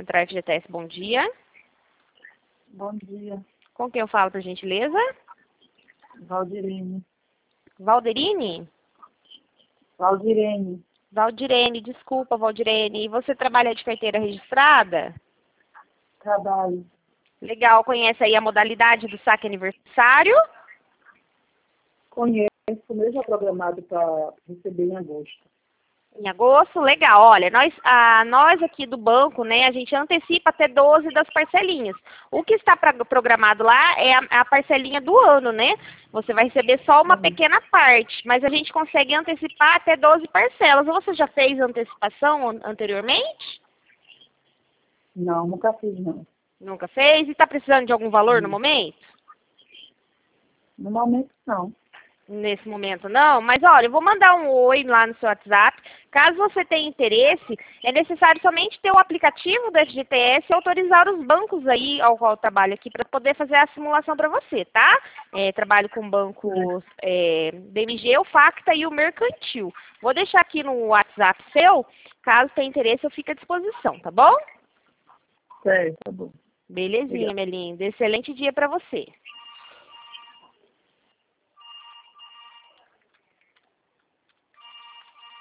Central FGTS, bom dia. Bom dia, Com quem eu falo, por gentileza? Valdirene. Valderine? Valdirene, Valdirene, desculpa, Valdirene. E você trabalha de carteira registrada? trabalho. Legal, conhece aí a modalidade do saque aniversário? Conheço, mesmo programado para receber em agosto. Em agosto, legal. Olha, nós aqui do banco, né, a gente antecipa até 12 das parcelinhas. O que está programado lá é a parcelinha do ano, né? Você vai receber só uma pequena parte, mas a gente consegue antecipar até 12 parcelas. Você já fez antecipação anteriormente? Não, nunca fiz, não. Nunca fez? E está precisando de algum valor no Não. momento? No momento, não. Nesse momento não, mas olha, eu vou mandar um oi lá no seu WhatsApp. Caso você tenha interesse, é necessário somente ter o aplicativo do FGTS e autorizar os bancos aí ao qual eu trabalho aqui para poder fazer a simulação para você, tá? Trabalho com bancos BMG, o Facta e o Mercantil. Vou deixar aqui no WhatsApp seu, caso tenha interesse eu fico à disposição, tá bom? Certo, tá bom. Belezinha, Obrigada. minha linda. Excelente dia para você.